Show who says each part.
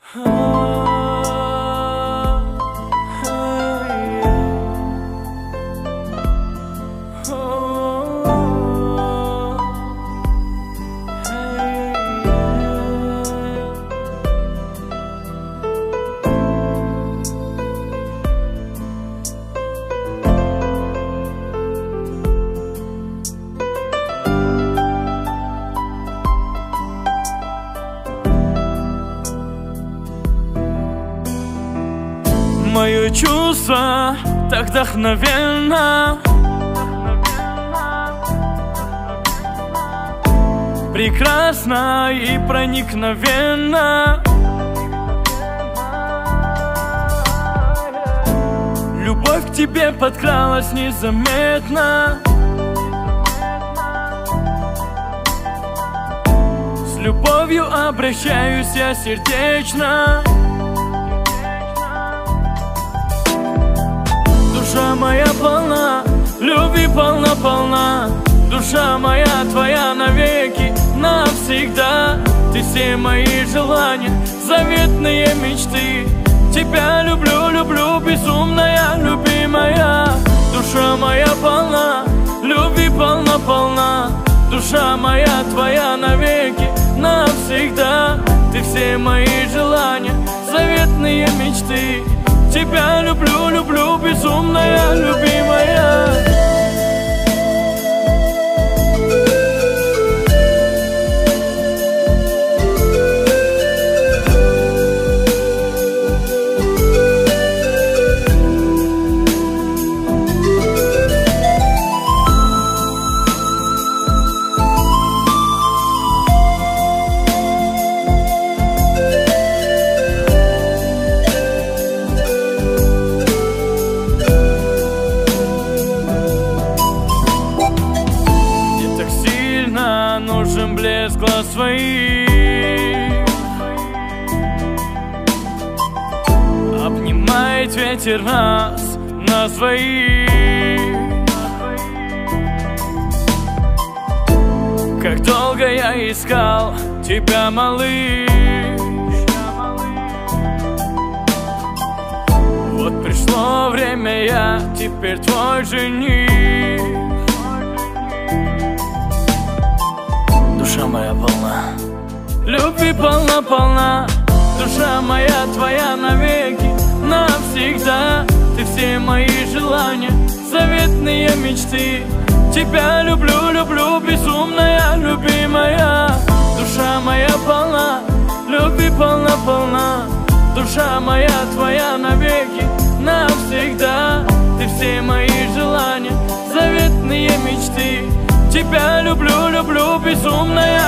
Speaker 1: Мое чувство так вдохновенно, прекрасно и проникновенно. Любовь к тебе подкралась незаметно. С любовью обращаюсь я сердечно. Душа моя полна, любви полна-полна. Душа моя твоя навеки, навсегда. Ты все мои желания, заветные мечты. Тебя люблю, люблю, безумная, любимая. Душа моя полна, любви полна-полна. Душа моя твоя навеки, навсегда. Ты все мои желания, заветные мечты. Тебя люблю, люблю, безумная, любимая. Нужен блеск глаз своих. Обнимает ветер нас на своих. Как долго я искал тебя, малыш. Вот пришло время, я теперь твой жених. Душа моя полна, любви полна-полна. Душа моя твоя навеки, навсегда. Ты все мои желания, заветные мечты. Тебя люблю, люблю, безумная, любимая. Душа моя полна, любви полна-полна. Душа моя твоя навеки, навсегда. Ты все мои желания, заветные мечты. Тебя люблю, люблю, безумная,